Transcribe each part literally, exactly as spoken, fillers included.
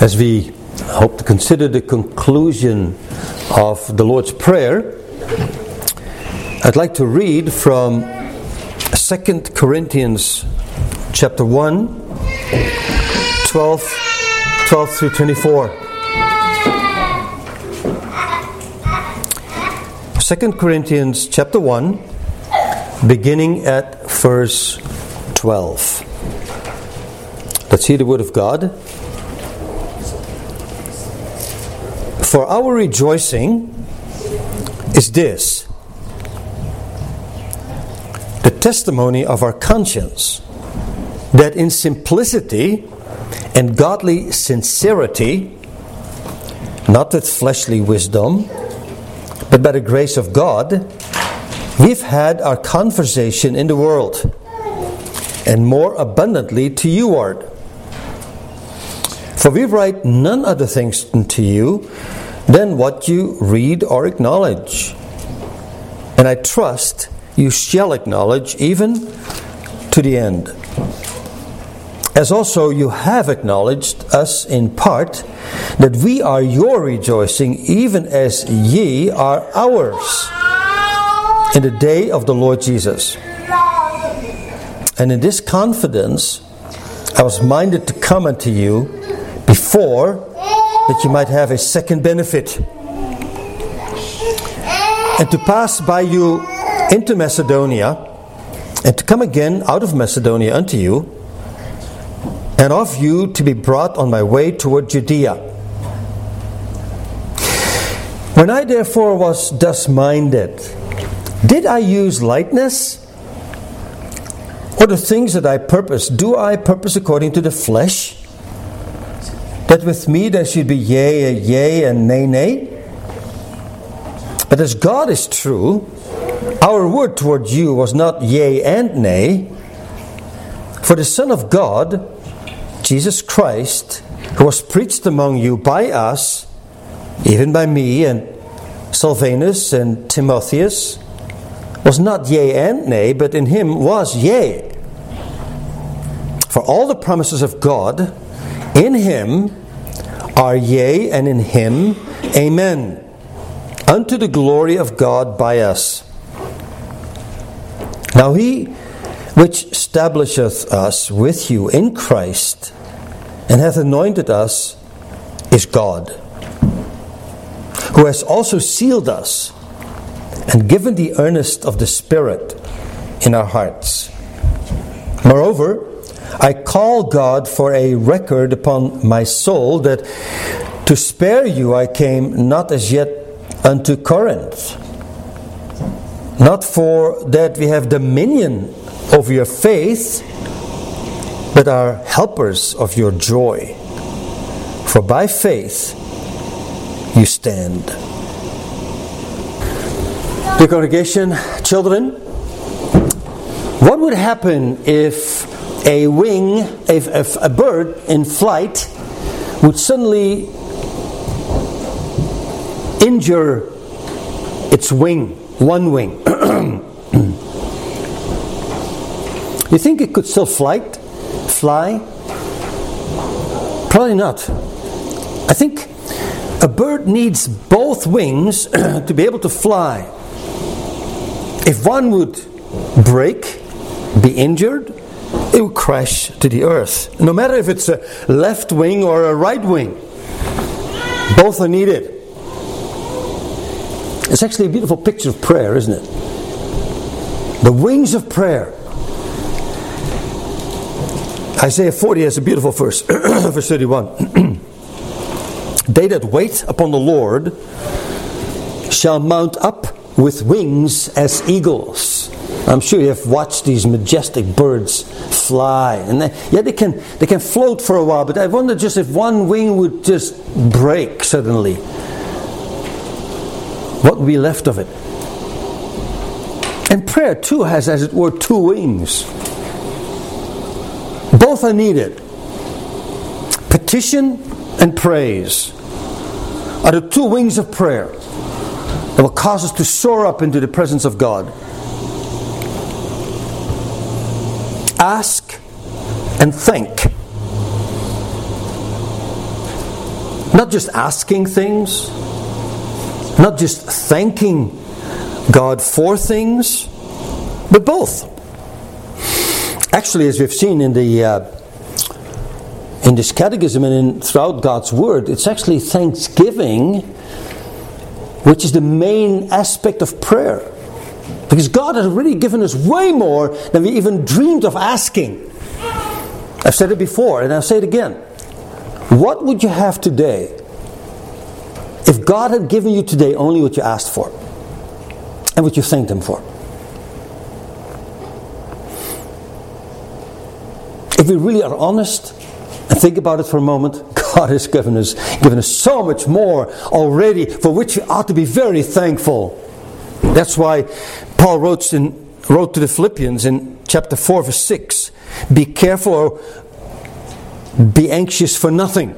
As we hope to consider the conclusion of the Lord's Prayer, I'd like to read from Second Corinthians chapter one, twelve, twelve through twenty-four. Second Corinthians chapter one, beginning at verse twelve. Let's hear the word of God. For our rejoicing is this, the testimony of our conscience, that in simplicity and godly sincerity, not with fleshly wisdom, but by the grace of God, we've had our conversation in the world, and more abundantly to you ward. For we write none other things to you than what you read or acknowledge. And I trust you shall acknowledge even to the end. As also you have acknowledged us in part, that we are your rejoicing, even as ye are ours, in the day of the Lord Jesus. And in this confidence I was minded to come unto you before, that you might have a second benefit, and to pass by you into Macedonia, and to come again out of Macedonia unto you, and of you to be brought on my way toward Judea. When I therefore was thus minded, did I use lightness? Or the things that I purpose, do I purpose according to the flesh? That with me there should be yea, yea, and nay, nay? But as God is true, our word toward you was not yea and nay. For the Son of God, Jesus Christ, who was preached among you by us, even by me and Silvanus and Timotheus, was not yea and nay, but in him was yea. For all the promises of God in him are yea, and in him amen, unto the glory of God by us. Now he which establisheth us with you in Christ, and hath anointed us, is God, who has also sealed us, and given the earnest of the Spirit in our hearts. Moreover, I call God for a record upon my soul, that to spare you I came not as yet unto Corinth, not for that we have dominion over your faith, but are helpers of your joy. For by faith you stand. Dear congregation, children, what would happen if a wing, if, if a bird in flight would suddenly injure its wing, one wing? You think it could still flight, fly? Probably not. I think a bird needs both wings to be able to fly. If one would break, be injured, it would crash to the earth. No matter if it's a left wing or a right wing, both are needed. It's actually a beautiful picture of prayer, isn't it? The wings of prayer. Isaiah forty has a beautiful verse, verse thirty-one. They that wait upon the Lord shall mount up with wings as eagles. I'm sure you have watched these majestic birds fly, and they, yeah, they can they can float for a while. But I wonder just if one wing would just break suddenly, what would be left of it? And prayer too has, as it were, two wings. Both are needed. Petition and praise are the two wings of prayer that will cause us to soar up into the presence of God. Ask and thank. Not just asking things, not just thanking God for things, but both. Actually, as we've seen in the uh, in this catechism and in, throughout God's Word, it's actually thanksgiving which is the main aspect of prayer. Because God has already given us way more than we even dreamed of asking. I've said it before and I'll say it again. What would you have today if God had given you today only what you asked for and what you thanked Him for? If we really are honest and think about it for a moment, God has given us, given us so much more already, for which we ought to be very thankful. That's why Paul wrote, in, wrote to the Philippians in chapter four verse six, be careful, be anxious for nothing.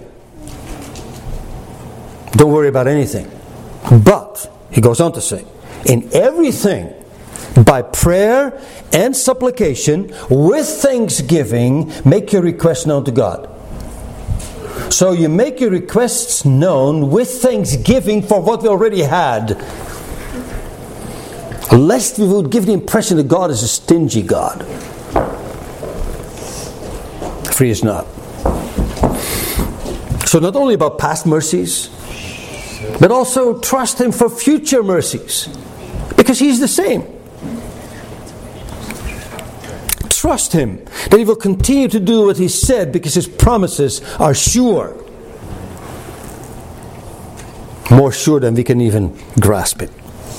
Don't worry about anything. But, he goes on to say, in everything, by prayer and supplication, with thanksgiving, make your requests known to God. So you make your requests known with thanksgiving for what we already had. Lest we would give the impression that God is a stingy God. For He is not. So not only about past mercies, but also trust Him for future mercies. Because He's the same. Trust Him that He will continue to do what He said, because His promises are sure. More sure than we can even grasp it.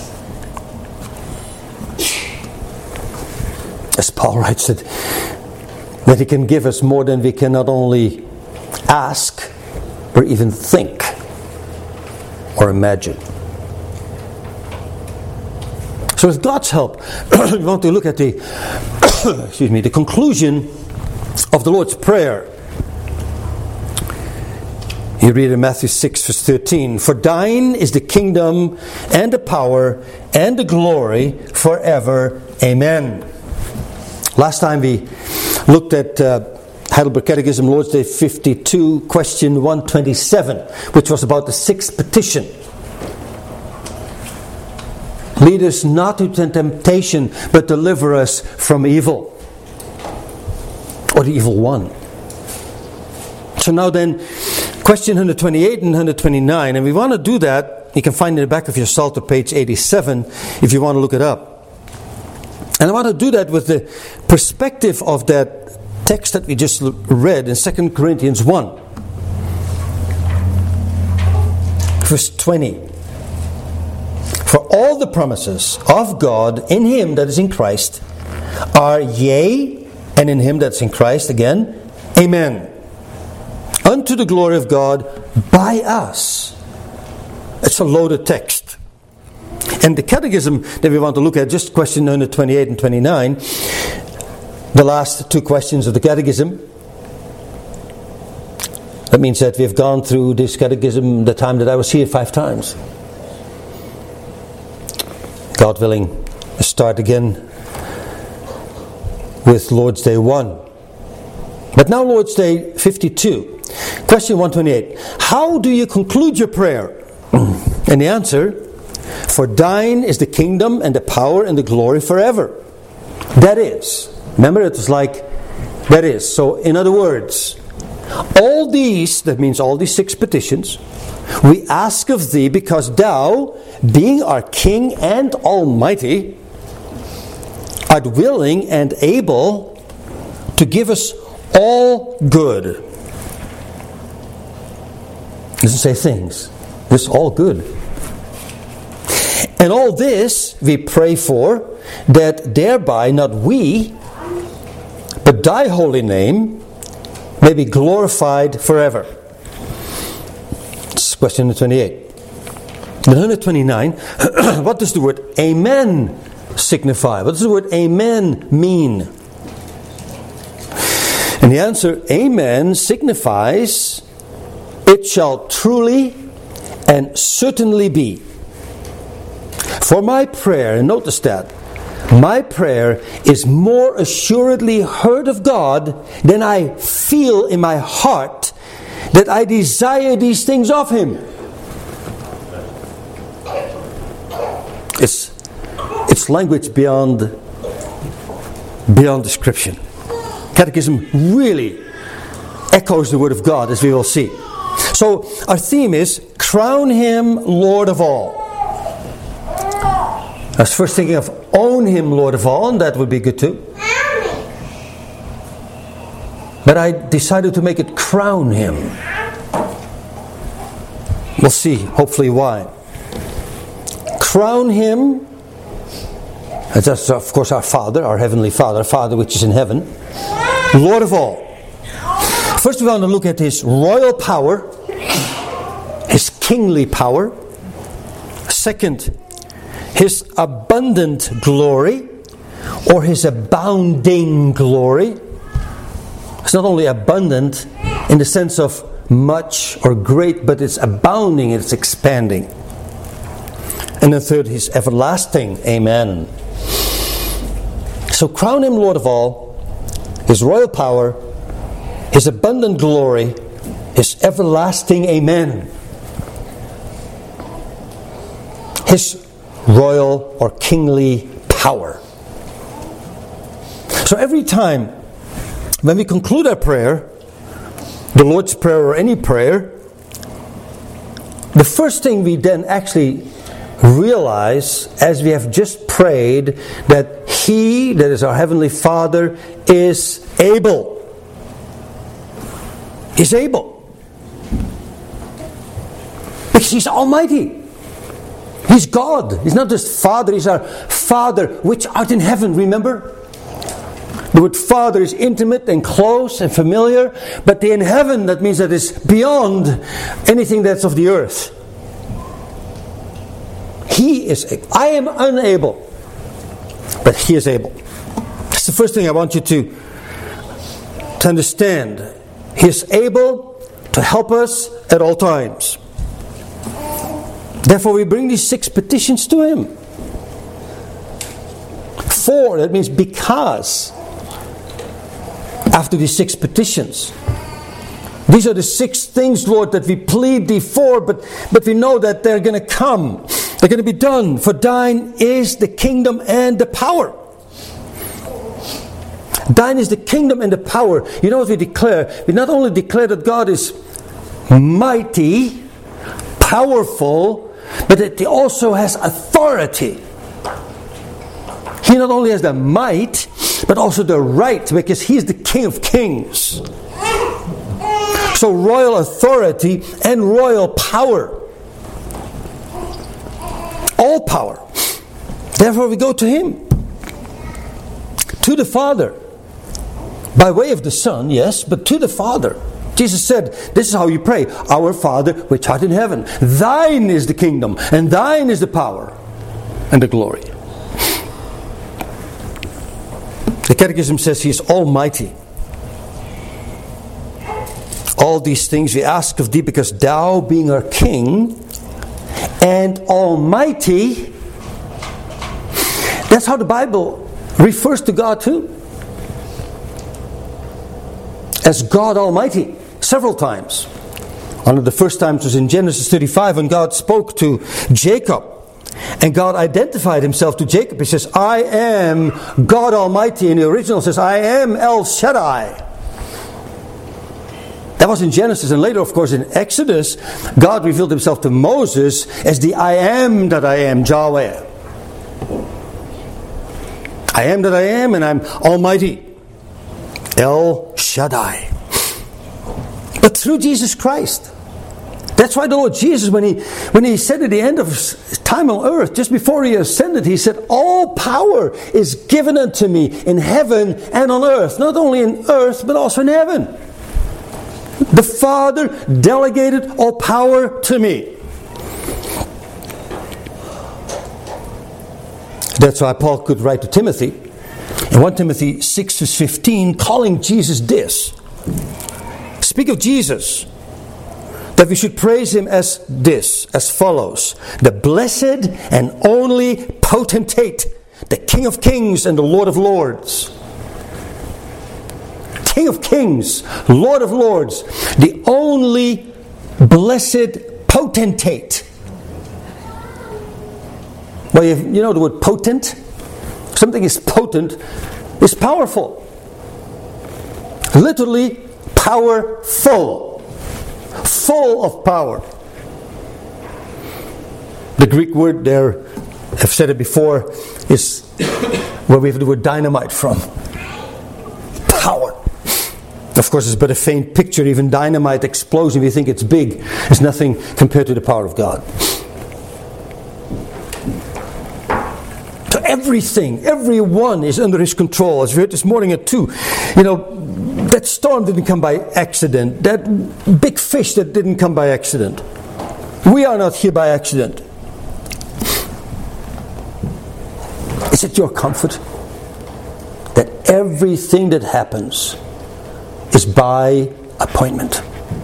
As Paul writes it, that He can give us more than we can not only ask or even think or imagine. So with God's help, we want to look at the excuse me, the conclusion of the Lord's Prayer. You read in Matthew six verse thirteen, for thine is the kingdom and the power and the glory forever. Amen. Last time we looked at uh, Heidelberg Catechism, Lord's Day fifty-two, question one twenty-seven, which was about the sixth petition. Lead us not into temptation, but deliver us from evil. Or the evil one. So now then, question one twenty-eight and one twenty-nine. And we want to do that. You can find it in the back of your Psalter, page eighty-seven, if you want to look it up. And I want to do that with the perspective of that text that we just read in Second Corinthians one. Verse twenty. For all the promises of God in Him that is in Christ are yea, and in Him that's in Christ again, amen. Unto the glory of God by us. It's a loaded text. And the catechism that we want to look at, just question one twenty-eight and twenty-nine, the last two questions of the catechism. That means that we've gone through this catechism the time that I was here five times. God willing, start again with Lord's Day one. But now Lord's Day fifty-two. Question one twenty-eight. How do you conclude your prayer? And the answer, for thine is the kingdom and the power and the glory forever. That is. Remember, it was like, that is. So, in other words, all these, that means all these six petitions, we ask of Thee because Thou, being our King and Almighty, art willing and able to give us all good. It doesn't say things. It's all good. And all this we pray for, that thereby not we, but Thy holy name may be glorified forever. This is question twenty-eight. Then one twenty-nine, what does the word Amen signify? What does the word Amen mean? And the answer, Amen, signifies it shall truly and certainly be. For my prayer, and notice that, my prayer is more assuredly heard of God than I feel in my heart that I desire these things of Him. It's, it's language beyond, beyond description. Catechism really echoes the Word of God, as we will see. So our theme is, crown Him Lord of all. I was first thinking of own Him Lord of all, and that would be good too. But I decided to make it crown Him. We'll see, hopefully, why. Crown Him, and that's of course our Father, our Heavenly Father, our Father which is in heaven, Lord of all. First we want to look at His royal power, His kingly power. Second, His abundant glory, or His abounding glory. It's not only abundant in the sense of much or great, but it's abounding, it's expanding. And then third, His everlasting. Amen. So crown Him Lord of all, His royal power, His abundant glory, His everlasting. Amen. His royal or kingly power. So every time when we conclude our prayer, the Lord's Prayer or any prayer, the first thing we then actually realize, as we have just prayed, that He, that is our Heavenly Father, is able. Is able. Because He's almighty. He's God. He's not just Father, He's our Father which art in heaven, remember? The word Father is intimate and close and familiar, but the in heaven, that means that it's beyond anything that's of the earth. He is able. I am unable, but He is able. That's the first thing I want you to, to understand. He is able to help us at all times. Therefore we bring these six petitions to Him. For, that means because. After these six petitions. These are the six things, Lord, that we plead Thee for, but, but we know that they're going to come. They're going to be done. For Thine is the kingdom and the power. Thine is the kingdom and the power. You know what we declare? We not only declare that God is mighty, powerful, but that He also has authority. He not only has the might, but also the right, because He is the King of Kings. So royal authority and royal power. All power. Therefore we go to Him. To the Father. By way of the Son, yes, but to the Father. Jesus said, this is how you pray. Our Father which art in heaven. Thine is the kingdom, and Thine is the power and the glory. The Catechism says He is almighty. All these things we ask of Thee, because Thou, being our King and almighty, that's how the Bible refers to God too. As God Almighty, several times. One of the first times was in Genesis thirty-five, when God spoke to Jacob. And God identified Himself to Jacob. He says, I am God Almighty. And the original says, I am El Shaddai. That was in Genesis. And later, of course, in Exodus, God revealed Himself to Moses as the I am that I am, Yahweh. I am that I am, and I'm Almighty. El Shaddai. But through Jesus Christ. That's why the Lord Jesus, when he, when he said at the end of His time on earth, just before He ascended, He said, all power is given unto Me in heaven and on earth. Not only in earth, but also in heaven. The Father delegated all power to Me. That's why Paul could write to Timothy, in First Timothy six verse fifteen, calling Jesus this. Speak of Jesus, that we should praise Him as this, as follows. The blessed and only potentate, the King of Kings and the Lord of Lords. King of Kings, Lord of Lords, the only blessed potentate. Well, you know the word potent? Something is potent, is powerful. Literally powerful. Full of power. The Greek word there, I've said it before, is where we have the word dynamite from. Power. Of course, it's but a faint picture. Even dynamite explosion, if you think it's big, is nothing compared to the power of God. So everything, everyone is under His control. As we heard this morning at two, you know, that storm didn't come by accident. That big fish that didn't come by accident. We are not here by accident. Is it your comfort that everything that happens is by appointment?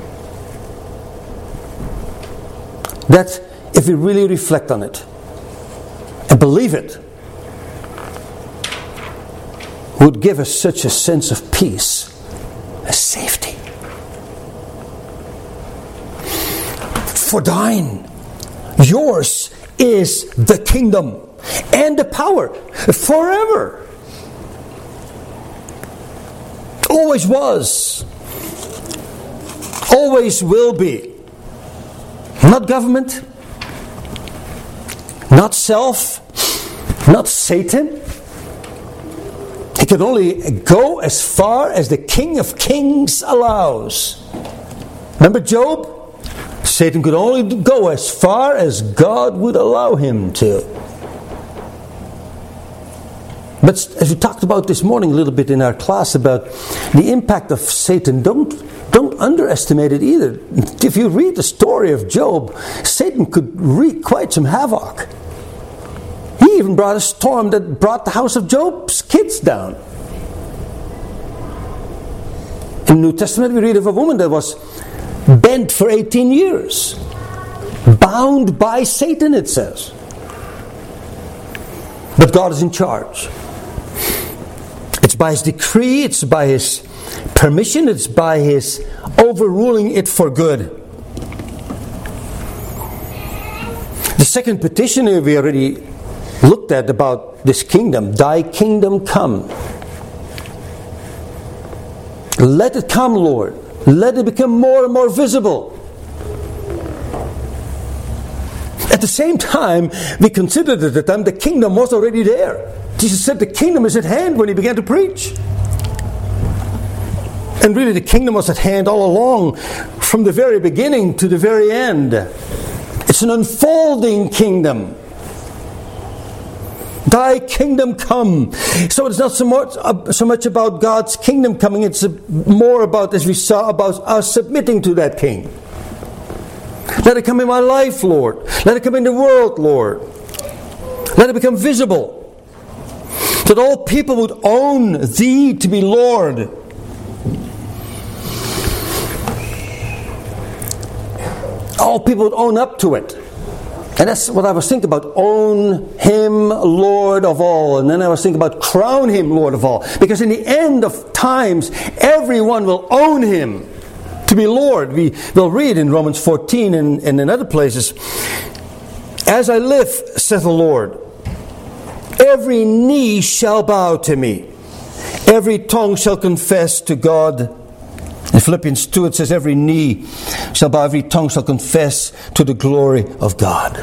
That if we really reflect on it and believe it, would give us such a sense of peace, a safety. For thine, yours is the kingdom and the power forever. Always was. Always will be. Not government. Not self. Not Satan. He can only go as far as the King of Kings allows. Remember Job? Satan could only go as far as God would allow him to. But as we talked about this morning a little bit in our class about the impact of Satan, don't, don't underestimate it either. If you read the story of Job, Satan could wreak quite some havoc. He even brought a storm that brought the house of Job's kids down. In the New Testament we read of a woman that was bent for eighteen years. Bound by Satan, it says. But God is in charge. It's by His decree, it's by His permission, it's by His overruling it for good. The second petition here we already looked at about this kingdom. Thy kingdom come. Let it come, Lord. Let it become more and more visible. At the same time, we considered at the time the kingdom was already there. Jesus said the kingdom is at hand when He began to preach. And really the kingdom was at hand all along, from the very beginning to the very end. It's an unfolding kingdom. Thy kingdom come. So it's not so much, uh, so much about God's kingdom coming. It's more about, as we saw, about us submitting to that King. Let it come in my life, Lord. Let it come in the world, Lord. Let it become visible. That all people would own Thee to be Lord. All people would own up to it. And that's what I was thinking about. Own Him Lord of all. And then I was thinking about crown Him Lord of all. Because in the end of times, everyone will own Him to be Lord. We will read in Romans fourteen and, and in other places, as I live, saith the Lord, every knee shall bow to me. Every tongue shall confess to God. In Philippians two it says, every knee shall bow, every tongue shall confess to the glory of God.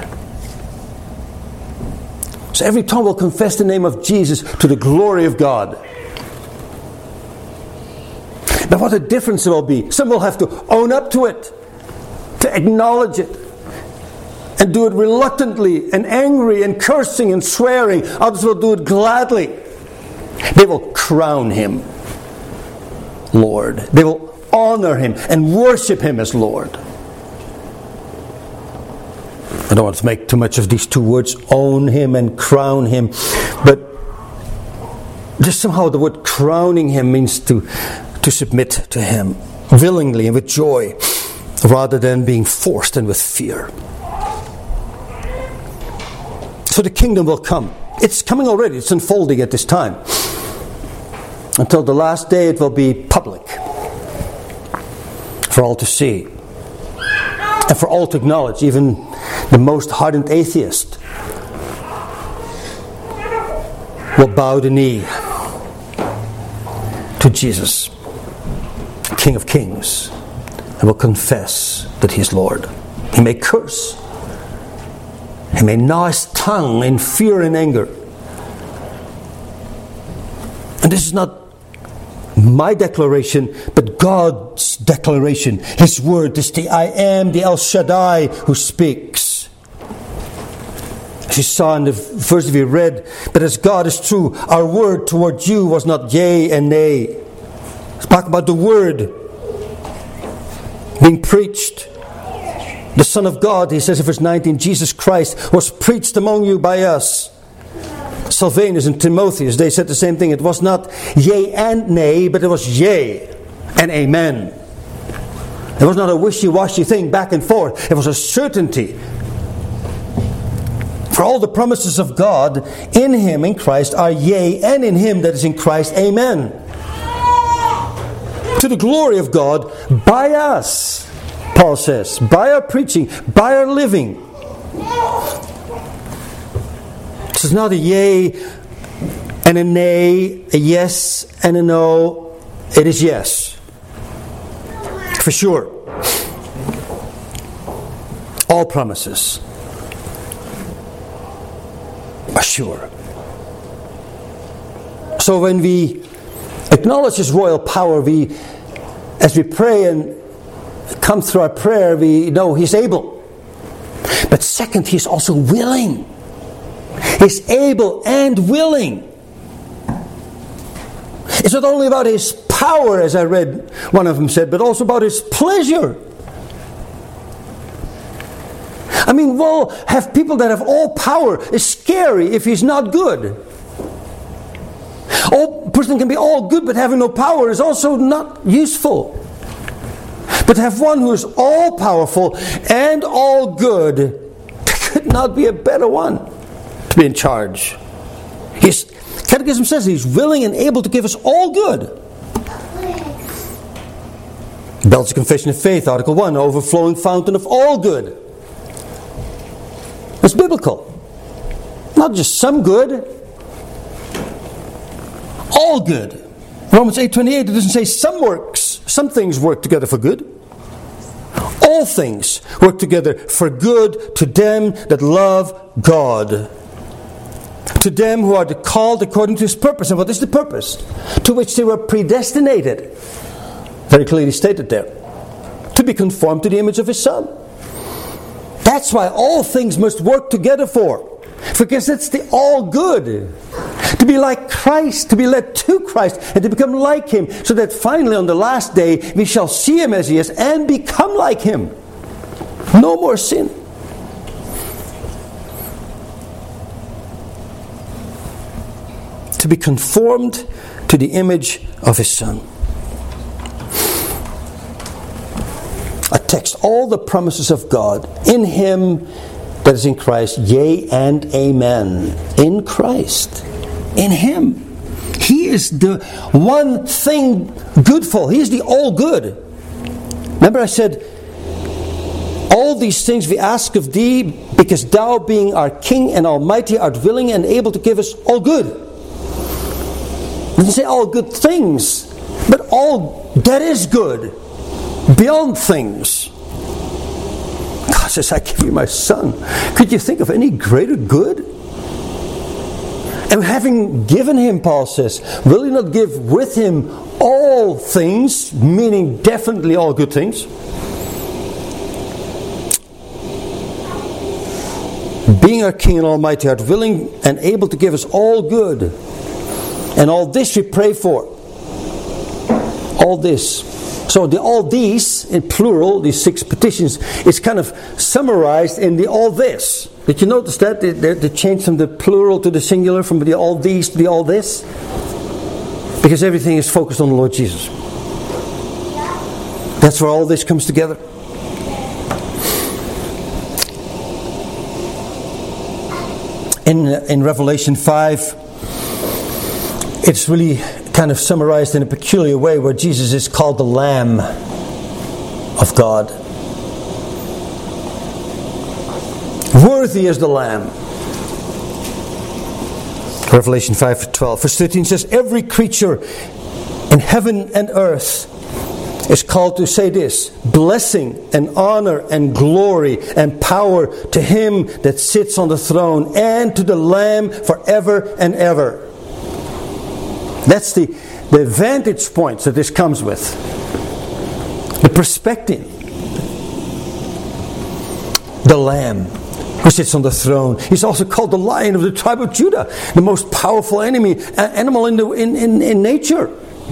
So every tongue will confess the name of Jesus to the glory of God. Now what a difference it will be. Some will have to own up to it, to acknowledge it, and do it reluctantly and angry and cursing and swearing. Others will do it gladly. They will crown Him Lord. They will honor Him and worship Him as Lord. I don't want to make too much of these two words, own Him and crown Him, but just somehow the word crowning Him means to, to submit to Him willingly and with joy, rather than being forced and with fear. So the kingdom will come. It's coming already. It's unfolding at this time. until the last day it will be public for all to see and for all to acknowledge. Even the most hardened atheist will bow the knee to Jesus, King of Kings, and will confess that He is Lord. He may curse. He may gnaw his tongue in fear and anger. And this is not my declaration, but God's declaration. His word is the I am, the El Shaddai who speaks. As you saw in the verse we read, but as God is true, our word toward you was not yea and nay. It's talking about the word being preached. The Son of God, he says in verse nineteen, Jesus Christ was preached among you by us. Silvanus and Timotheus, they said the same thing. It was not yea and nay, but it was yea and amen. It was not a wishy-washy thing back and forth. It was a certainty. For all the promises of God in Him, in Christ, are yea, and in Him that is in Christ, amen. To the glory of God by us, Paul says, by our preaching, by our living. This is not a yea and a nay, a yes and a no. It is yes. For sure. All promises are sure. So when we acknowledge His royal power, we, as we pray and come through our prayer, we know He's able. But second, He's also willing. He's able and willing. It's not only about His power, as I read one of them said, but also about His pleasure. I mean, we'll have people that have all power. It's scary if He's not good. A person can be all good, but having no power is also not useful. But to have one who is all powerful and all good, there could not be a better one to be in charge. His Catechism says He's willing and able to give us all good. Belgian Confession of Faith, Article one, overflowing fountain of all good. It's biblical. Not just some good. All good. Romans eight twenty-eight, it doesn't say some works, some things work together for good. All things work together for good to them that love God. To them who are called according to His purpose. And what is the purpose? To which they were predestinated. Very clearly stated there. To be conformed to the image of His Son. That's why all things must work together for. Because it's the all good. To be like Christ, to be led to Christ, and to become like Him, so that finally on the last day we shall see Him as He is and become like Him. No more sin. To be conformed to the image of His Son. A text, all the promises of God in Him that is in Christ, yea and amen. In Christ. In Him. He is the one thing goodful. He is the all good. Remember I said, all these things we ask of Thee, because Thou being our King and Almighty art willing and able to give us all good. He didn't say all good things, but all that is good. Beyond things. God says, I give you my Son. Could you think of any greater good? And having given Him, Paul says, will He not give with Him all things, meaning definitely all good things? Being our King and Almighty art willing and able to give us all good. And all this we pray for. All this. So the all these, in plural, these six petitions, is kind of summarized in the all this. Did you notice that? They, they, they changed from the plural to the singular, from the all these to the all this? Because everything is focused on the Lord Jesus. That's where all this comes together. In, in Revelation five, it's really kind of summarized in a peculiar way, where Jesus is called the Lamb of God. Worthy is the Lamb. Revelation five twelve. Verse thirteen says, every creature in heaven and earth is called to say this: blessing and honor and glory and power to Him that sits on the throne and to the Lamb forever and ever. That's the, the vantage points that this comes with. The perspective. The Lamb who sits on the throne. He's also called the Lion of the tribe of Judah, the most powerful enemy, animal in, the, in, in, in nature.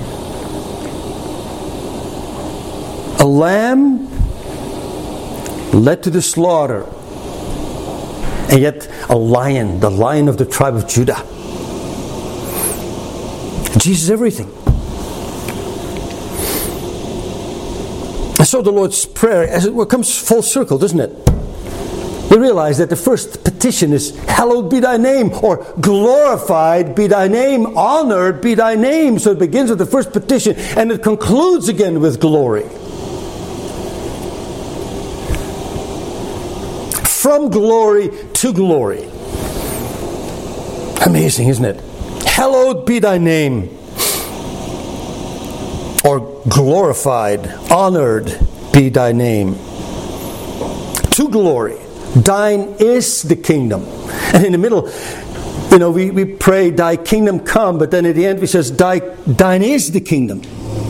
A lamb led to the slaughter, and yet a lion, the Lion of the tribe of Judah. Jesus is everything. And so the Lord's Prayer, as it were, comes full circle, doesn't it? We realize that the first petition is, hallowed be thy name, or glorified be thy name, honored be thy name. So it begins with the first petition, and it concludes again with glory. From glory to glory. Amazing, isn't it? Hallowed be thy name, or glorified, honored be thy name. To glory. Thine is the kingdom. And in the middle, you know, we, we pray, thy kingdom come, but then at the end we says, thy, thine is the kingdom.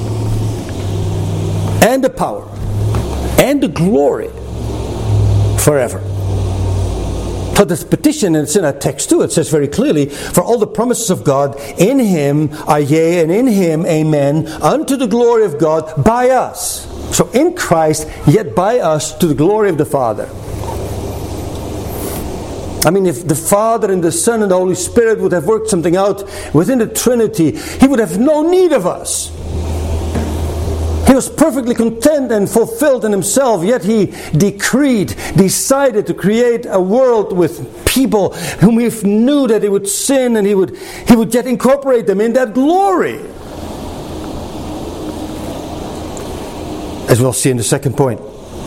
And the power. And the glory. Forever. But this petition, and it's in our text too, it says very clearly, for all the promises of God in Him are yea, and in Him amen, unto the glory of God by us. So in Christ, yet by us, to the glory of the Father. I mean, if the Father and the Son and the Holy Spirit would have worked something out within the Trinity, He would have no need of us. He was perfectly content and fulfilled in Himself, yet He decreed, decided to create a world with people whom He knew that they would sin, and He would, He would yet incorporate them in that glory. As we'll see in the second point.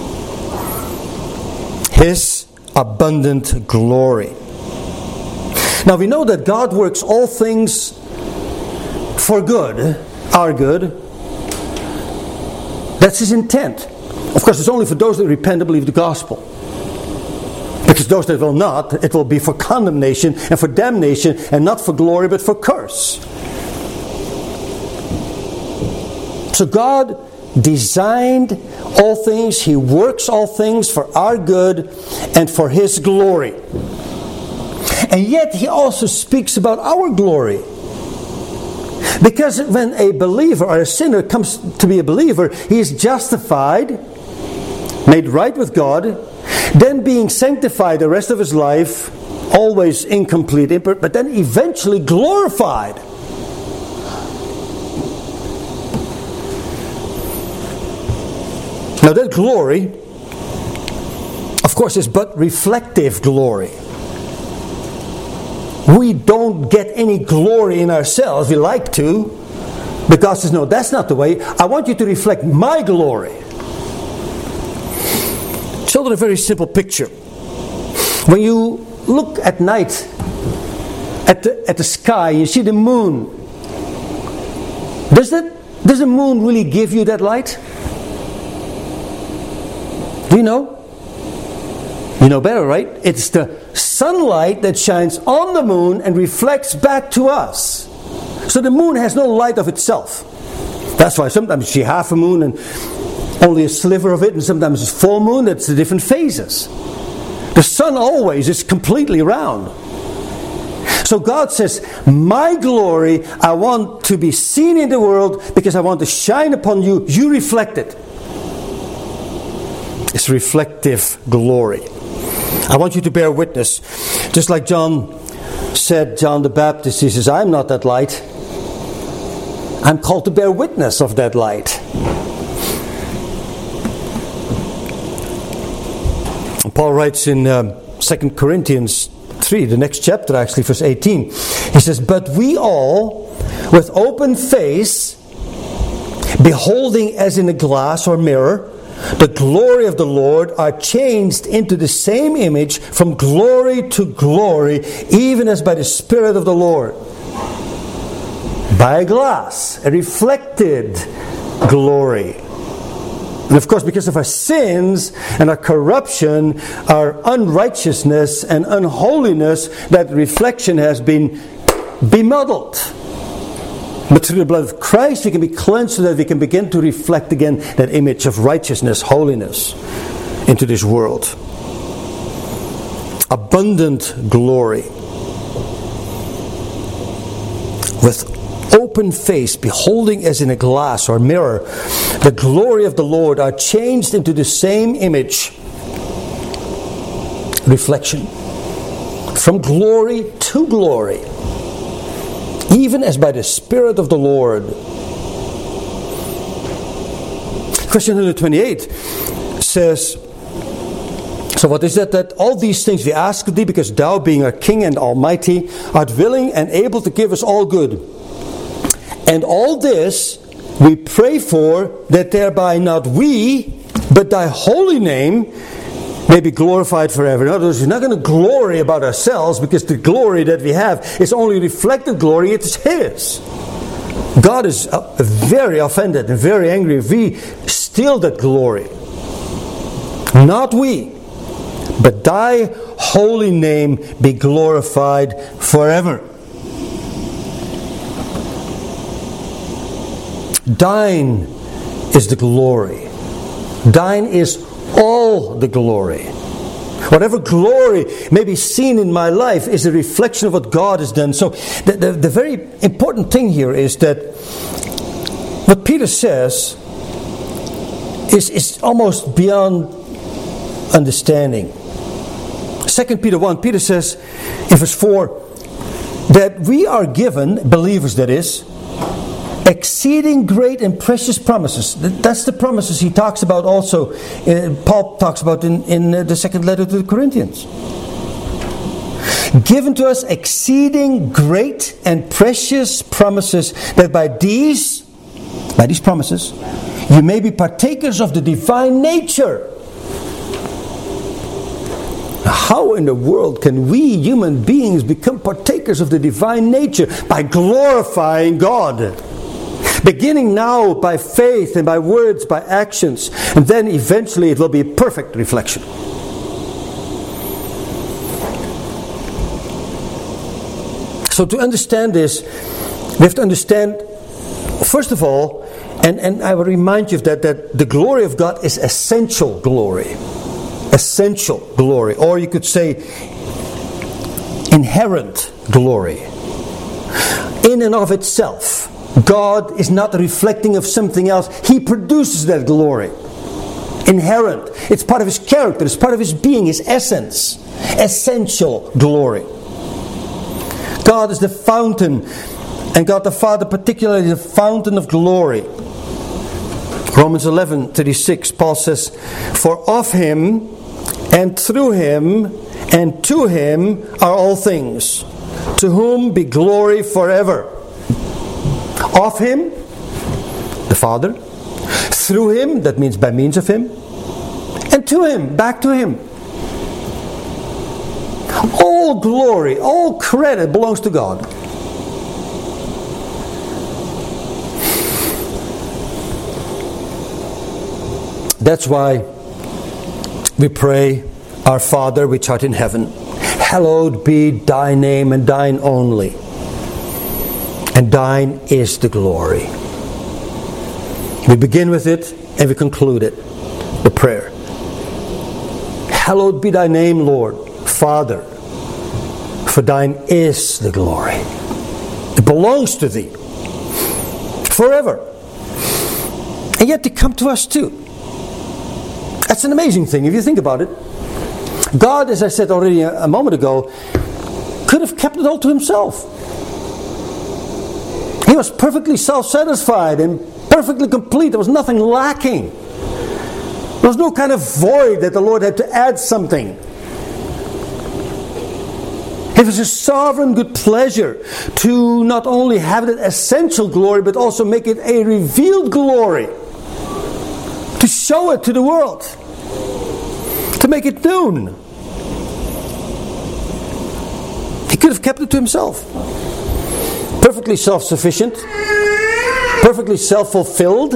His abundant glory. Now we know that God works all things for good, our good. That's His intent. Of course, it's only for those that repent and believe the gospel. Because those that will not, it will be for condemnation and for damnation, and not for glory but for curse. So God designed all things, He works all things for our good and for His glory. And yet He also speaks about our glory. Because when a believer or a sinner comes to be a believer, he is justified, made right with God, then being sanctified the rest of his life, always incomplete, but then eventually glorified. Now that glory, of course, is but reflective glory. We don't get any glory in ourselves. We like to. But God says, no, that's not the way. I want you to reflect my glory. Children, a very simple picture. When you look at night at the, at the sky, you see the moon. Does that, does the moon really give you that light? Do you know? You know better, right? It's the sunlight that shines on the moon and reflects back to us. So the moon has no light of itself. That's why sometimes you see half a moon and only a sliver of it, and sometimes it's full moon. That's the different phases. The sun always is completely round. So God says, my glory I want to be seen in the world because I want to shine upon you. You reflect it. It's reflective glory. I want you to bear witness. Just like John said, John the Baptist, he says, I'm not that light. I'm called to bear witness of that light. And Paul writes in um, Second Corinthians three, the next chapter actually, verse eighteen. He says, but we all, with open face, beholding as in a glass or mirror the glory of the Lord, are changed into the same image from glory to glory, even as by the Spirit of the Lord. By a glass, a reflected glory. And of course, because of our sins and our corruption, our unrighteousness and unholiness, that reflection has been bemuddled. But through the blood of Christ, we can be cleansed so that we can begin to reflect again that image of righteousness, holiness into this world. Abundant glory. With open face, beholding as in a glass or mirror, the glory of the Lord, are changed into the same image. Reflection. From glory to glory. Even as by the Spirit of the Lord. Question one hundred twenty-eight says, so what is that? That all these things we ask of thee, because thou, being our King and Almighty, art willing and able to give us all good. And all this we pray for, that thereby not we, but thy holy name may be glorified forever. In other words, we're not going to glory about ourselves, because the glory that we have is only reflected glory. It is His. God is very offended and very angry if we steal that glory. Not we, but thy holy name be glorified forever. Thine is the glory. Thine is all the glory. Whatever glory may be seen in my life is a reflection of what God has done. So the, the, the very important thing here is that what Peter says is, is almost beyond understanding. Second Peter one, Peter says in verse four that we are given, believers that is, exceeding great and precious promises. That's the promises he talks about also, uh, Paul talks about in, in uh, the second letter to the Corinthians. Given to us exceeding great and precious promises, that by these, by these promises, you may be partakers of the divine nature. How in the world can we human beings become partakers of the divine nature? By glorifying God. Beginning now by faith and by words, by actions. And then eventually it will be a perfect reflection. So to understand this, we have to understand, first of all, and, and I will remind you of that, that the glory of God is essential glory. Essential glory. Or you could say inherent glory. In and of itself. God is not a reflecting of something else. He produces that glory. Inherent. It's part of His character. It's part of His being, His essence. Essential glory. God is the fountain. And God the Father particularly the fountain of glory. Romans eleven thirty-six, Paul says, for of Him and through Him and to Him are all things, to whom be glory forever. Of Him, the Father, through Him, that means by means of Him, and to Him, back to Him. All glory, all credit belongs to God. That's why we pray, Our Father which art in heaven, hallowed be thy name, and thine only. And thine is the glory. We begin with it and we conclude it. The prayer. Hallowed be thy name, Lord, Father, for thine is the glory. It belongs to thee forever. And yet they come to us too. That's an amazing thing if you think about it. God, as I said already a moment ago, could have kept it all to Himself. He was perfectly self-satisfied and perfectly complete. There was nothing lacking. There was no kind of void that the Lord had to add something. It was His sovereign good pleasure to not only have that essential glory, but also make it a revealed glory. To show it to the world. To make it known. He could have kept it to Himself. Perfectly self-sufficient. Perfectly self-fulfilled.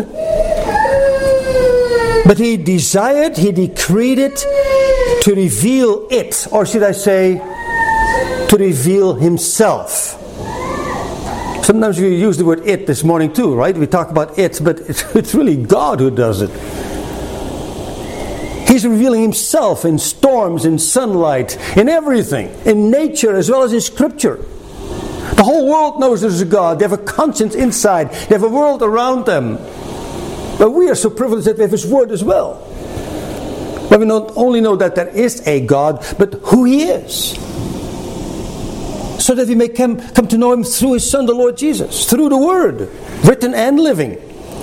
But He desired, He decreed it to reveal it. Or should I say, to reveal Himself. Sometimes we use the word it this morning too, right? We talk about it, but it's really God who does it. He's revealing Himself in storms, in sunlight, in everything. In nature as well as in Scripture. The whole world knows there's a God. They have a conscience inside. They have a world around them. But we are so privileged that we have His Word as well. But we not only know that there is a God, but who He is. So that we may come, come to know Him through His Son, the Lord Jesus. Through the Word, written and living.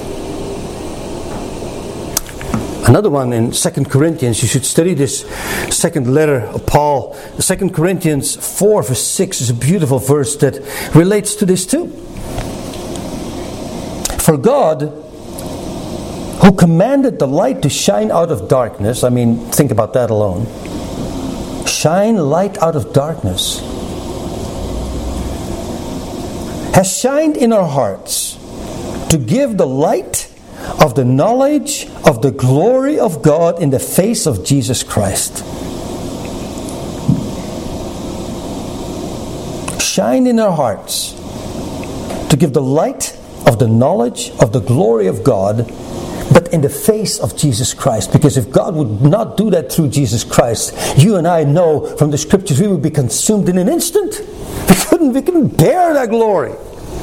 Another one in Second Corinthians, you should study this second letter of Paul. Second Corinthians four verse six is a beautiful verse that relates to this too. For God, who commanded the light to shine out of darkness, I mean, think about that alone. Shine light out of darkness. Has shined in our hearts to give the light of the knowledge of the glory of God in the face of Jesus Christ. Shine in our hearts to give the light of the knowledge of the glory of God, but in the face of Jesus Christ. Because if God would not do that through Jesus Christ, you and I know from the Scriptures we would be consumed in an instant. We couldn't, we couldn't bear that glory.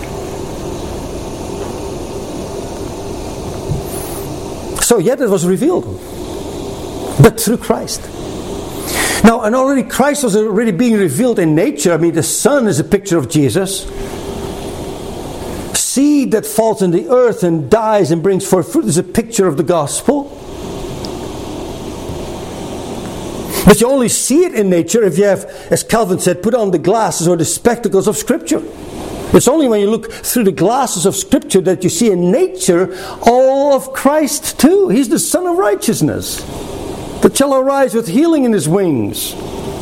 So yet it was revealed. But through Christ. Now, and already Christ was already being revealed in nature. I mean, the sun is a picture of Jesus. Seed that falls in the earth and dies and brings forth fruit is a picture of the gospel. But you only see it in nature if you have, as Calvin said, put on the glasses or the spectacles of Scripture. It's only when you look through the glasses of Scripture that you see in nature all of Christ too. He's the Son of Righteousness that shall arise with healing in His wings.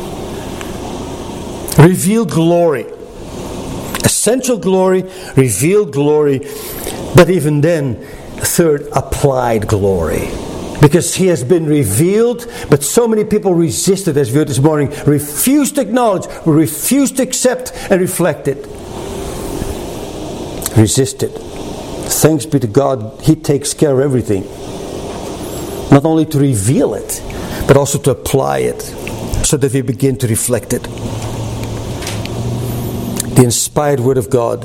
Revealed glory. Essential glory, revealed glory. But even then, third, applied glory. Because He has been revealed, but so many people resisted, as we heard this morning, refused to acknowledge, refused to accept and reflect it. Resist it. Thanks be to God, He takes care of everything. Not only to reveal it, but also to apply it, so that we begin to reflect it. The inspired Word of God,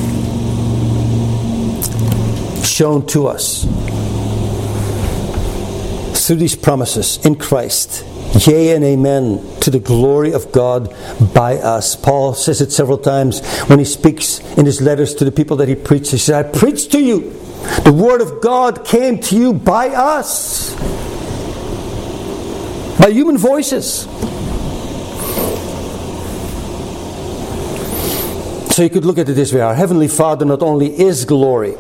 shown to us through these promises in Christ. Yea and amen to the glory of God by us. Paul says it several times when he speaks in his letters to the people that he preached. He says, I preached to you. The word of God came to you by us. By human voices. So you could look at it this way. Our Heavenly Father not only is glory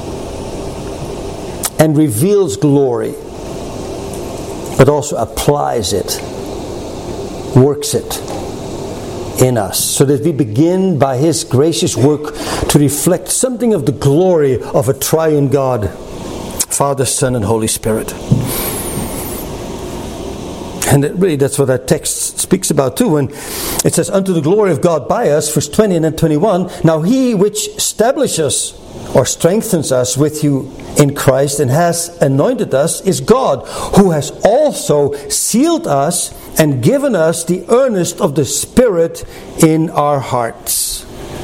and reveals glory, but also applies it, works it in us, so that we begin by His gracious work to reflect something of the glory of a triune God, Father, Son, and Holy Spirit. And it really, that's what that text speaks about too. When it says, unto the glory of God by us, verse twenty and then twenty-one, now He which establishes or strengthens us with you in Christ and has anointed us is God, who has also sealed us and given us the earnest of the Spirit in our hearts.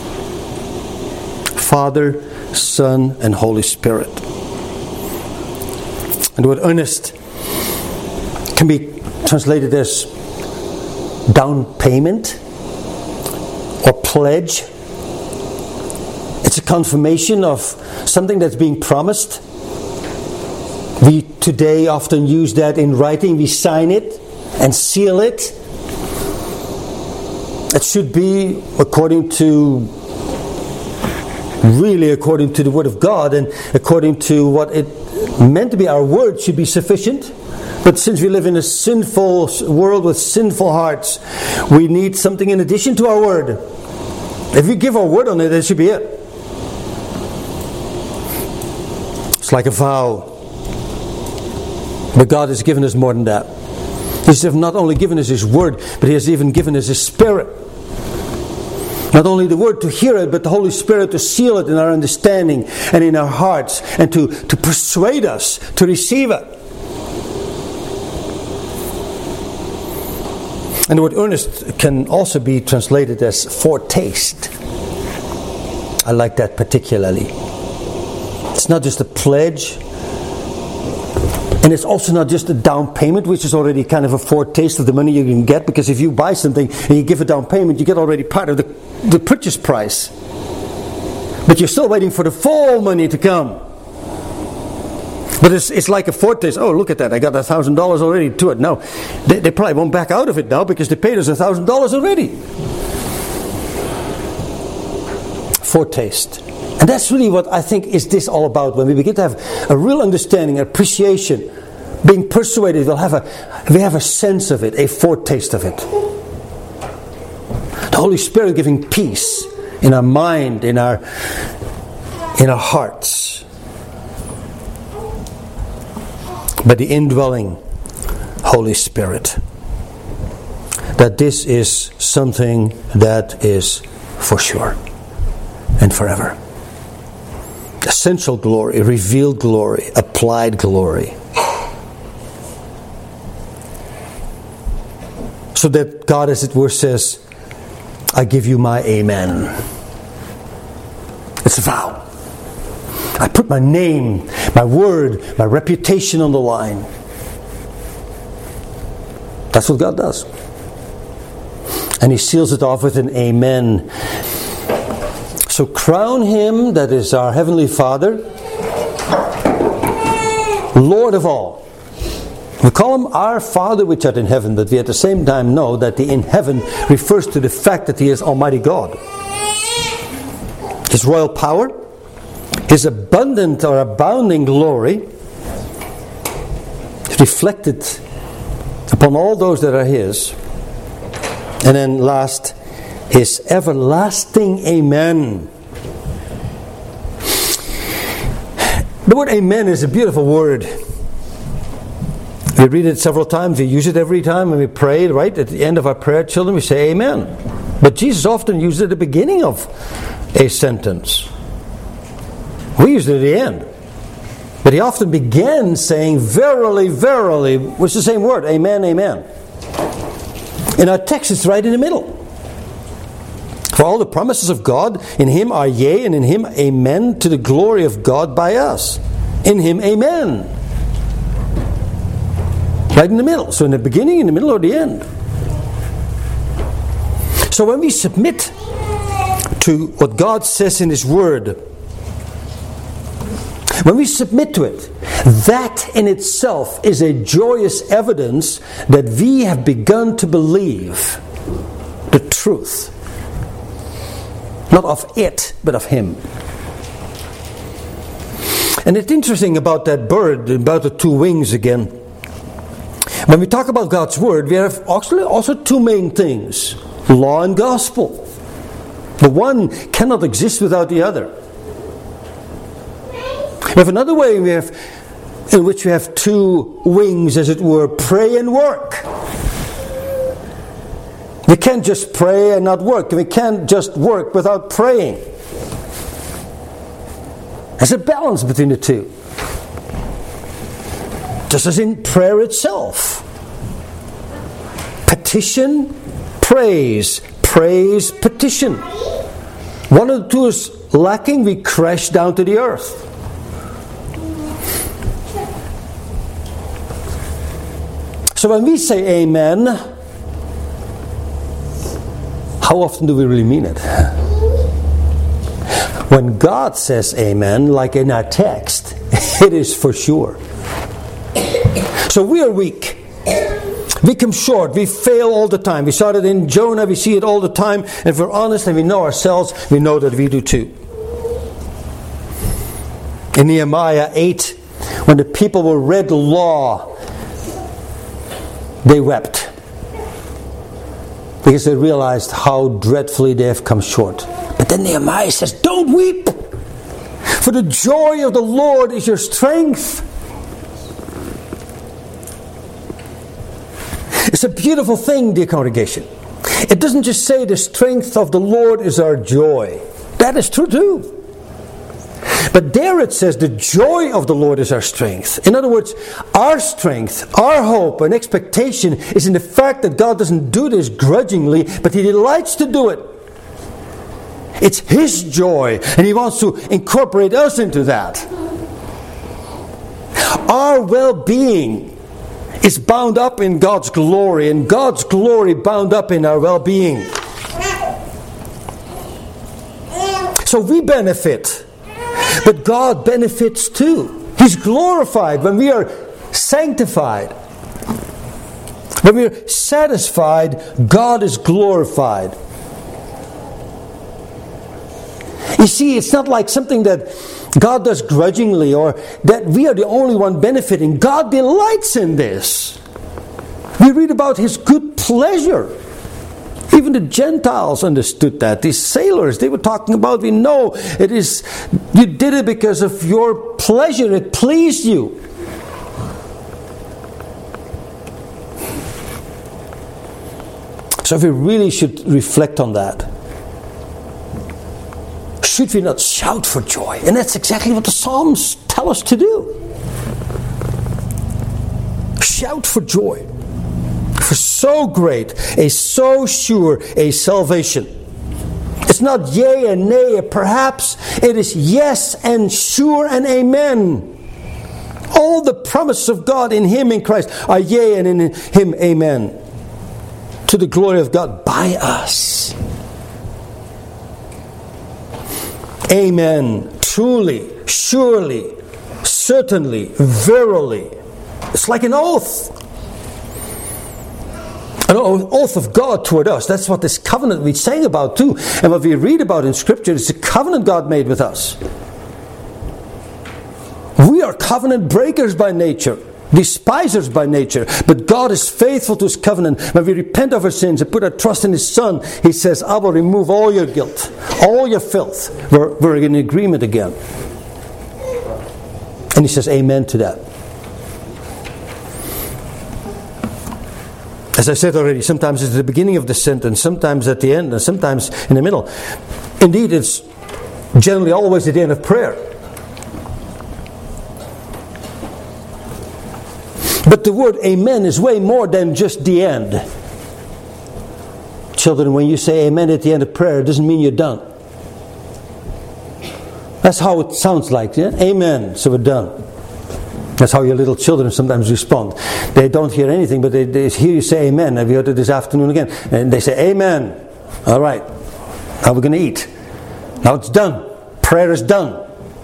Father, Son, and Holy Spirit. And the word earnest can be translated as down payment or pledge. It's a confirmation of something that's being promised. We today often use that in writing. We sign it and seal it. It should be according to, really according to the Word of God, and according to what it meant to be. Our word should be sufficient. But since we live in a sinful world with sinful hearts, we need something in addition to our word. If we give our word on it, that should be it. It's like a vow. But God has given us more than that. He's not only given us His word, but He has even given us His Spirit. Not only the word to hear it, but the Holy Spirit to seal it in our understanding and in our hearts, and to, to persuade us to receive it. And the word earnest can also be translated as foretaste. I like that particularly. It's not just a pledge. And it's also not just a down payment, which is already kind of a foretaste of the money you can get. Because if you buy something and you give a down payment, you get already part of the, the purchase price. But you're still waiting for the full money to come. But it's, it's like a foretaste. Oh, look at that. I got a thousand dollars already to it. No, they, they probably won't back out of it now because they paid us a thousand dollars already. Foretaste. And that's really what I think is this all about. When we begin to have a real understanding, appreciation, being persuaded, we'll have a, we have a sense of it, a foretaste of it. The Holy Spirit giving peace in our mind, in our, in our hearts. But the indwelling Holy Spirit. That this is something that is for sure and forever. Essential glory, revealed glory, applied glory. So that God, as it were, says, I give you my amen. It's a vow. I put my name, my word, my reputation on the line. That's what God does. And He seals it off with an amen. So crown Him, that is our Heavenly Father, Lord of all. We call Him our Father which art in heaven, but we at the same time know that the in heaven refers to the fact that He is Almighty God. His royal power, His abundant or abounding glory is reflected upon all those that are His. And then last, His everlasting amen. The word amen is a beautiful word. We read it several times. We use it every time when we pray, right? At the end of our prayer, children, we say amen. But Jesus often used it at the beginning of a sentence. We use it at the end. But He often began saying, verily, verily, which is the same word, amen, amen. In our text, it's right in the middle. For all the promises of God, in Him are yea, and in Him amen, to the glory of God by us. In Him amen. Right in the middle. So in the beginning, in the middle, or the end. So when we submit to what God says in His Word, when we submit to it, that in itself is a joyous evidence that we have begun to believe the truth. Not of it, but of Him. And it's interesting about that bird, about the two wings again. When we talk about God's Word, we have actually also two main things. Law and gospel. The one cannot exist without the other. We have another way we have, in which we have two wings, as it were, pray and work. We can't just pray and not work. We can't just work without praying. There's a balance between the two. Just as in prayer itself. Petition, praise. Praise, petition. One of the two is lacking, we crash down to the earth. So when we say amen, how often do we really mean it? When God says amen, like in our text, it is for sure. So we are weak. We come short. We fail all the time. We saw it in Jonah. We see it all the time. And if we're honest and we know ourselves, we know that we do too. In Nehemiah eight, when the people were read the law, they wept. Because they realized how dreadfully they have come short. But then Nehemiah says, don't weep! For the joy of the Lord is your strength. It's a beautiful thing, dear congregation. It doesn't just say the strength of the Lord is our joy. That is true too. But there it says the joy of the Lord is our strength. In other words, our strength, our hope and expectation is in the fact that God doesn't do this grudgingly, but He delights to do it. It's His joy, and He wants to incorporate us into that. Our well-being is bound up in God's glory, and God's glory bound up in our well-being. So we benefit, but God benefits too. He's glorified when we are sanctified. When we are satisfied, God is glorified. You see, it's not like something that God does grudgingly or that we are the only one benefiting. God delights in this. We read about His good pleasure. Even the Gentiles understood that. These sailors, they were talking about, we know it is, you did it because of your pleasure. It pleased you. So we really should reflect on that. Should we not shout for joy? And that's exactly what the Psalms tell us to do. Shout for joy. For so great, a so sure a salvation. It's not yea and nay, perhaps. It is yes and sure and amen. All the promises of God in Him, in Christ, are yea and in Him, amen. To the glory of God by us. Amen. Truly, surely, certainly, verily. It's like an oath. An oath of God toward us. That's what this covenant we sang about too. And what we read about in Scripture is the covenant God made with us. We are covenant breakers by nature. Despisers by nature. But God is faithful to His covenant. When we repent of our sins and put our trust in His Son, He says, I will remove all your guilt. All your filth. We're, we're in agreement again. And He says amen to that. As I said already, sometimes it's at the beginning of the sentence, sometimes at the end, and sometimes in the middle. Indeed, it's generally always at the end of prayer. But the word amen is way more than just the end. Children, when you say amen at the end of prayer, it doesn't mean you're done. That's how it sounds like, yeah? Amen, so we're done. That's how your little children sometimes respond. They don't hear anything, but they, they hear you say amen. Have you heard it this afternoon again? And they say amen. All right. Now we're going to eat. Now it's done. Prayer is done.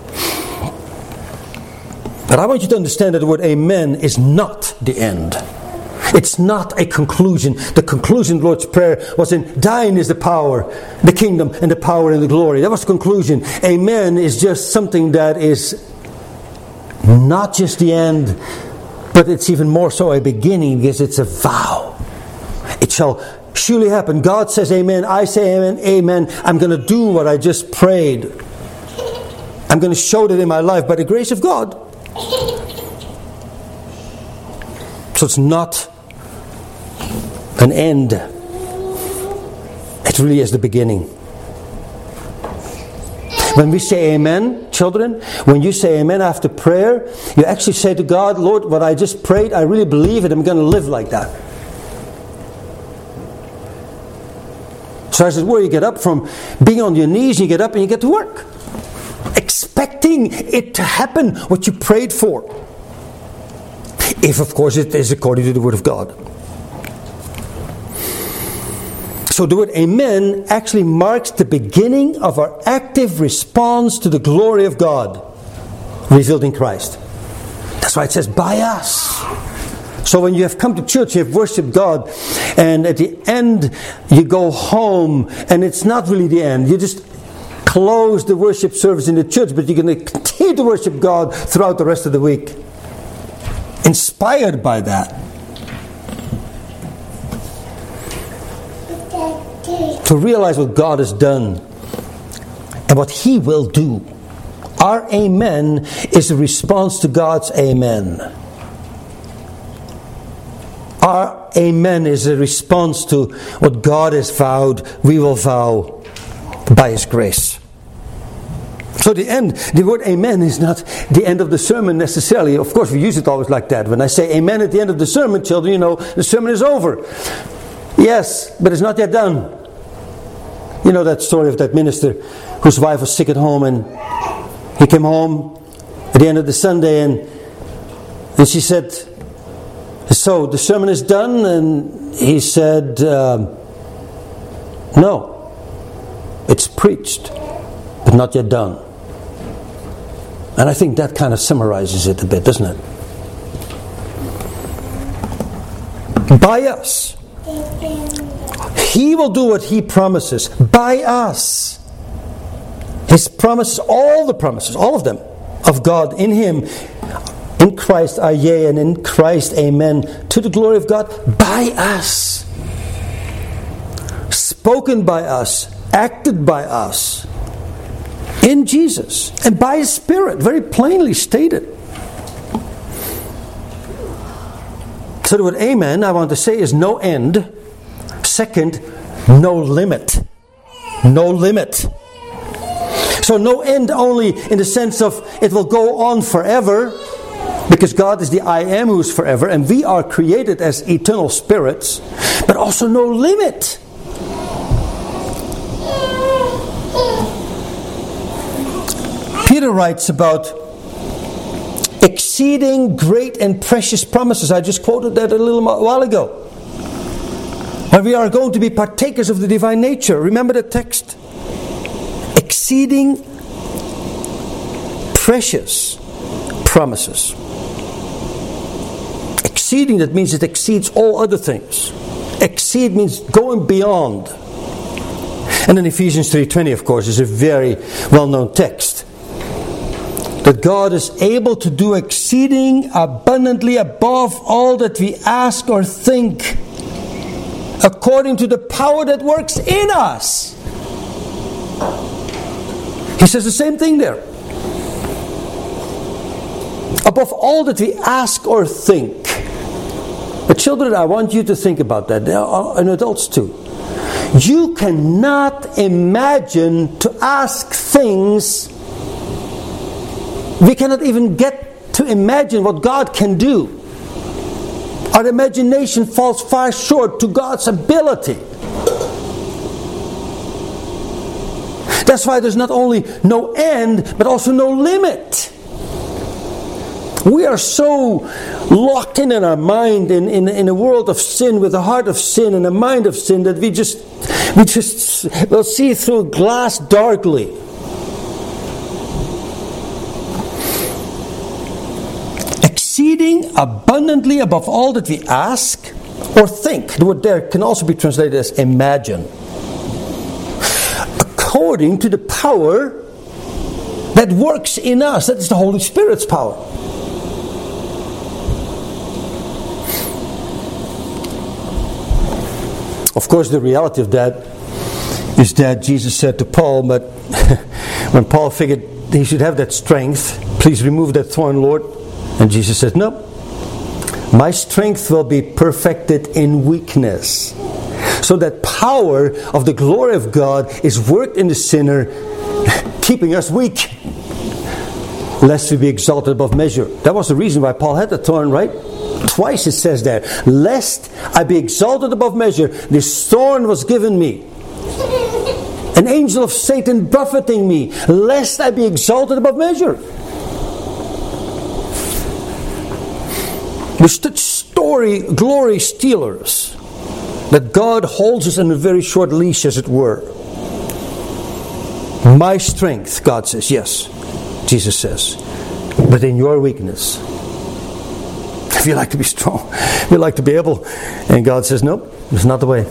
But I want you to understand that the word amen is not the end. It's not a conclusion. The conclusion of the Lord's Prayer was in thine is the power, the kingdom, and the power and the glory. That was the conclusion. Amen is just something that is not just the end, but it's even more so a beginning because it's a vow. It shall surely happen. God says amen. I say amen. Amen. I'm going to do what I just prayed. I'm going to show that in my life by the grace of God. So it's not an end. It really is the beginning. When we say amen, children, when you say amen after prayer, you actually say to God, Lord, what I just prayed, I really believe it. I'm going to live like that. So I said, where you get up from being on your knees, you get up and you get to work. Expecting it to happen, what you prayed for. If, of course, it is according to the Word of God. So the word amen actually marks the beginning of our active response to the glory of God revealed in Christ. That's why it says by us. So when you have come to church, you have worshipped God, and at the end you go home, and it's not really the end. You just close the worship service in the church, but you're going to continue to worship God throughout the rest of the week. Inspired by that. To realize what God has done and what He will do. Our amen is a response to God's amen. Our amen is a response to what God has vowed, we will vow by His grace. So the end, the word amen is not the end of the sermon necessarily. Of course, we use it always like that. When I say amen at the end of the sermon, children, you know, the sermon is over. Yes, but it's not yet done. You know that story of that minister whose wife was sick at home, and he came home at the end of the Sunday, and, and she said, so the sermon is done? And he said, uh, no, it's preached, but not yet done. And I think that kind of summarizes it a bit, doesn't it? By us. He will do what He promises. By us. His promises, all the promises, all of them, of God in Him, in Christ are yea, and in Christ amen, to the glory of God, by us. Spoken by us, acted by us, in Jesus, and by His Spirit, very plainly stated. So the word amen, I want to say, is no end. Second, no limit. No limit. So no end only in the sense of it will go on forever, because God is the I am who's forever, and we are created as eternal spirits, but also no limit. Peter writes about exceeding great and precious promises. I just quoted that a little while ago. And we are going to be partakers of the divine nature. Remember the text? Exceeding precious promises. Exceeding, that means it exceeds all other things. Exceed means going beyond. And then Ephesians three twenty, of course, is a very well-known text. That God is able to do exceeding abundantly above all that we ask or think, according to the power that works in us. He says the same thing there. Above all that we ask or think. But children, I want you to think about that, and adults too. You cannot imagine to ask things. We cannot even get to imagine what God can do. Our imagination falls far short to God's ability. That's why there's not only no end, but also no limit. We are so locked in in our mind, in, in, in a world of sin, with a heart of sin and a mind of sin, that we just we just will see through glass darkly. Exceeding abundantly above all that we ask or think. The word there can also be translated as imagine. According to the power that works in us. That is the Holy Spirit's power. Of course, the reality of that is that Jesus said to Paul, but when Paul figured he should have that strength, please remove that thorn, Lord. And Jesus said, no. My strength will be perfected in weakness. So that power of the glory of God is worked in the sinner, keeping us weak, lest we be exalted above measure. That was the reason why Paul had the thorn, right? Twice it says there, lest I be exalted above measure, this thorn was given me. An angel of Satan buffeting me, lest I be exalted above measure. We're such story, glory stealers that God holds us in a very short leash, as it were. My strength, God says, yes, Jesus says, but in your weakness. If you like to be strong, if you like to be able. And God says, nope, it's not the way.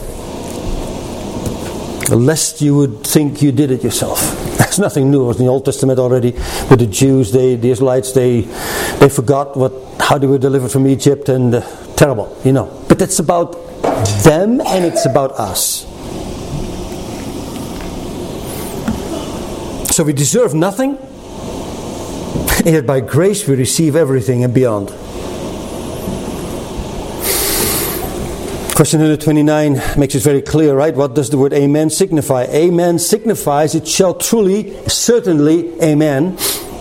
Lest you would think you did it yourself. That's nothing new. It was in the Old Testament already with the Jews. They, the Israelites, they they forgot what how they were delivered from Egypt, and uh, terrible, you know. But it's about them and it's about us. So we deserve nothing, and yet by grace we receive everything and beyond. Question one hundred twenty-nine makes it very clear, right? What does the word amen signify? Amen signifies it shall truly, certainly, amen,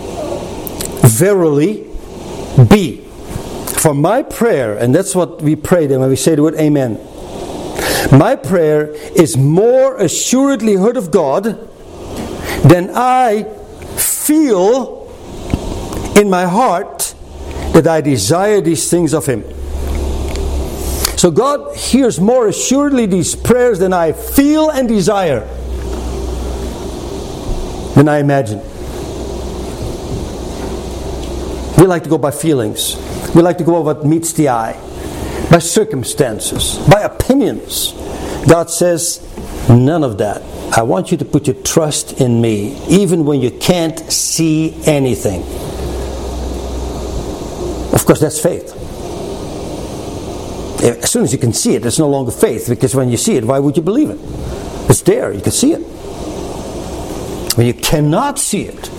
verily be. For my prayer, and that's what we pray then when we say the word amen. My prayer is more assuredly heard of God than I feel in my heart that I desire these things of Him. So God hears more assuredly these prayers than I feel and desire, than I imagine. We like to go by feelings. We like to go by what meets the eye, by circumstances, by opinions. God says, none of that. I want you to put your trust in me, even when you can't see anything. Of course, that's faith. As soon as you can see it, it's no longer faith, because when you see it, why would you believe it? It's there, you can see it. When you cannot see it,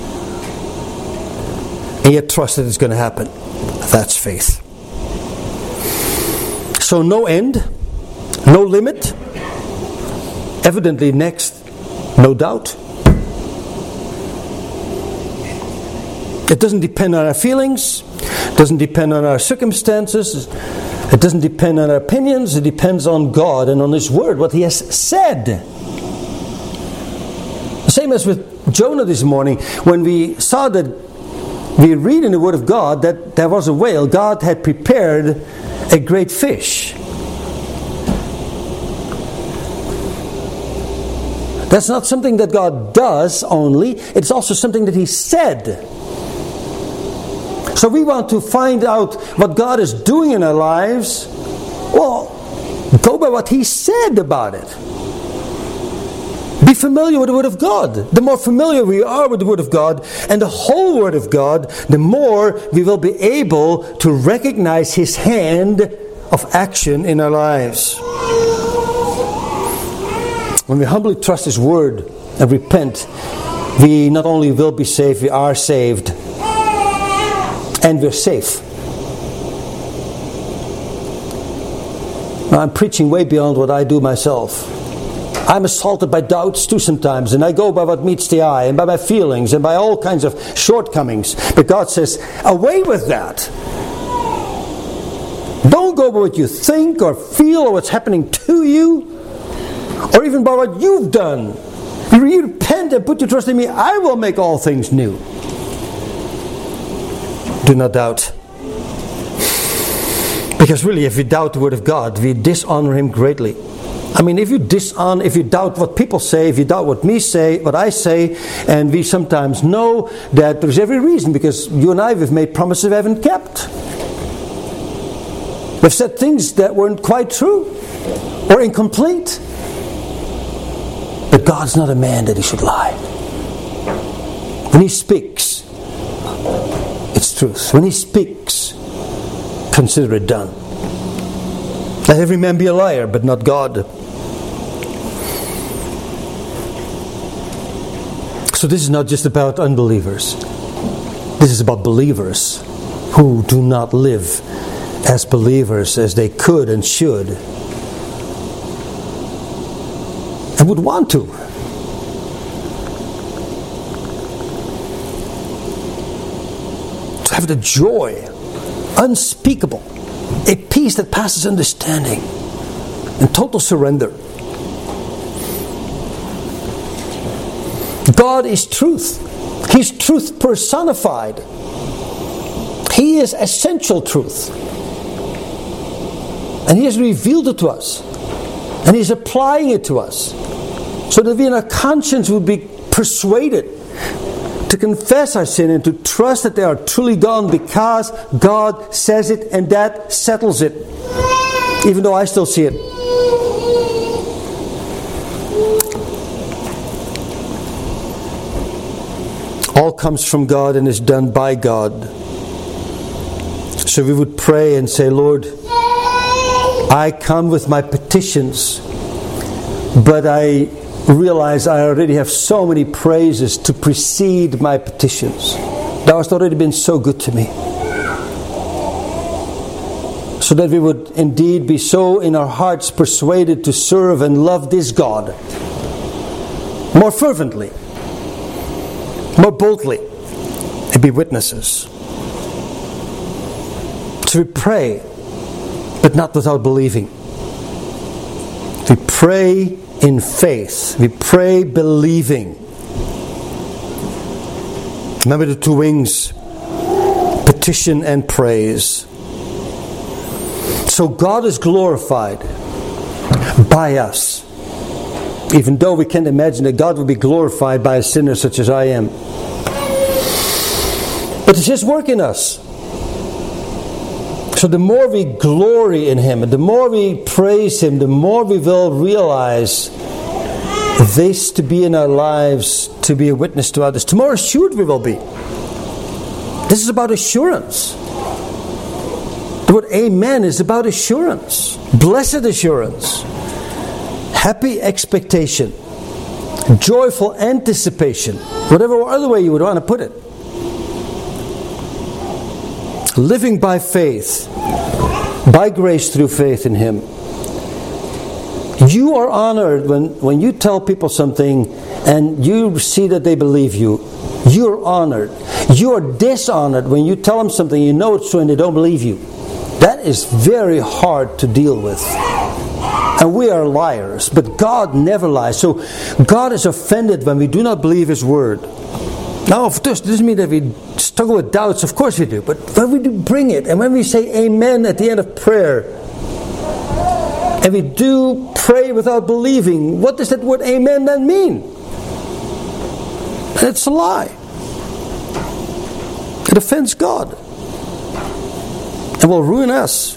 and yet trust that it's going to happen, that's faith. So no end, no limit. Evidently next, no doubt. It doesn't depend on our feelings, doesn't depend on our circumstances. It doesn't depend on our opinions. It depends on God and on His Word, what He has said. The same as with Jonah this morning. When we saw that, we read in the Word of God that there was a whale. God had prepared a great fish. That's not something that God does only. It's also something that He said. So we want to find out what God is doing in our lives. Well, go by what He said about it. Be familiar with the Word of God. The more familiar we are with the Word of God and the whole Word of God, the more we will be able to recognize His hand of action in our lives. When we humbly trust His Word and repent, we not only will be saved, we are saved. And we're safe. Now, I'm preaching way beyond what I do myself. I'm assaulted by doubts too sometimes, and I go by what meets the eye, and by my feelings, and by all kinds of shortcomings. But God says, away with that. Don't go by what you think or feel or what's happening to you, or even by what you've done. You repent and put your trust in me, I will make all things new. Do not doubt. Because really, if we doubt the Word of God, we dishonor Him greatly. I mean, if you dishonor, if you doubt what people say, if you doubt what me say, what I say, and we sometimes know that there's every reason, because you and I, we've made promises we haven't kept. We've said things that weren't quite true or incomplete. But God's not a man that He should lie. When He speaks, it's truth. When He speaks, consider it done. Let every man be a liar, but not God. So this is not just about unbelievers. This is about believers who do not live as believers as they could and should. And would want to. To have the joy, unspeakable, a peace that passes understanding, and total surrender. God is truth. He's truth personified. He is essential truth. And He has revealed it to us. And He's applying it to us. So that we in our conscience would be persuaded, To confess our sin and to trust that they are truly gone because God says it and that settles it. Even though I still see it. All comes from God and is done by God. So we would pray and say, Lord, I come with my petitions, but I realize I already have so many praises to precede my petitions. Thou hast already been so good to me. So that we would indeed be so in our hearts persuaded to serve and love this God more fervently, more boldly, and be witnesses. So we pray, but not without believing. We pray in faith. We pray believing. Remember the two wings, petition and praise. So God is glorified by us. Even though we can't imagine that God would be glorified by a sinner such as I am. But it's His work in us. So the more we glory in Him, and the more we praise Him, the more we will realize this to be in our lives, to be a witness to others. The more assured we will be. This is about assurance. The word amen is about assurance. Blessed assurance. Happy expectation. Joyful anticipation. Whatever other way you would want to put it. Living by faith, by grace through faith in Him. You are honored when, when you tell people something and you see that they believe you. You're honored. You are dishonored when you tell them something, you know it's true and they don't believe you. That is very hard to deal with. And we are liars, but God never lies. So God is offended when we do not believe His word. Now, of course, this doesn't mean that we struggle with doubts. Of course we do. But when we do bring it, and when we say amen at the end of prayer, and we do pray without believing, what does that word amen then mean? It's a lie. It offends God. And will ruin us.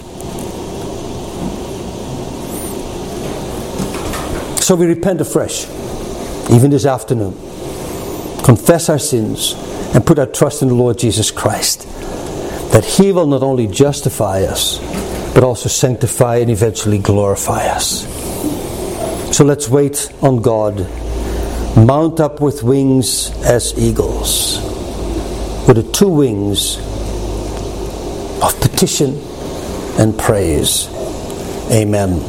So we repent afresh, even this afternoon. Confess our sins and put our trust in the Lord Jesus Christ. That He will not only justify us, but also sanctify and eventually glorify us. So let's wait on God. Mount up with wings as eagles. With the two wings of petition and praise. Amen.